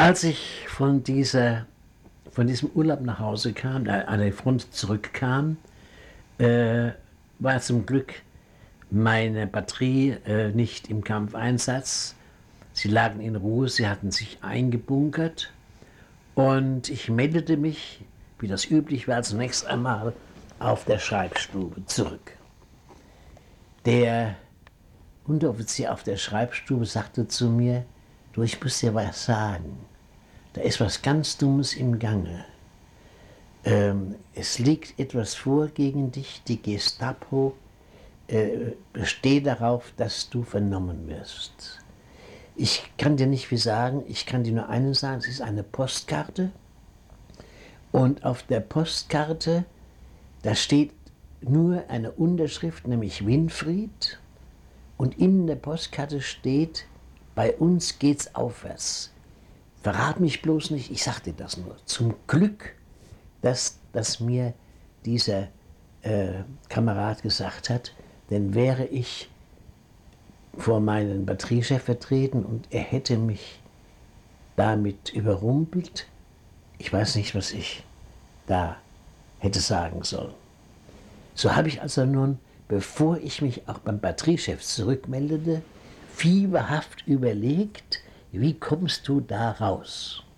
Als ich von diesem Urlaub nach Hause kam, an die Front zurückkam, war zum Glück meine Batterie nicht im Kampfeinsatz. Sie lagen in Ruhe, sie hatten sich eingebunkert und ich meldete mich, wie das üblich war, zunächst einmal auf der Schreibstube zurück. Der Unteroffizier auf der Schreibstube sagte zu mir: Du, ich muss dir was sagen. Da ist was ganz Dummes im Gange. Es liegt etwas vor gegen dich. Die Gestapo besteht darauf, dass du vernommen wirst. Ich kann dir nicht viel sagen, ich kann dir nur eines sagen, es ist eine Postkarte. Und auf der Postkarte, da steht nur eine Unterschrift, nämlich Winfried. Und in der Postkarte steht: Bei uns geht's aufwärts. Verrat mich bloß nicht, ich sag dir das nur. Zum Glück, dass mir dieser Kamerad gesagt hat, denn wäre ich vor meinen Batteriechef vertreten und er hätte mich damit überrumpelt, ich weiß nicht, was ich da hätte sagen sollen. So habe ich also nun, bevor ich mich auch beim Batteriechef zurückmeldete, fieberhaft überlegt, wie kommst du da raus?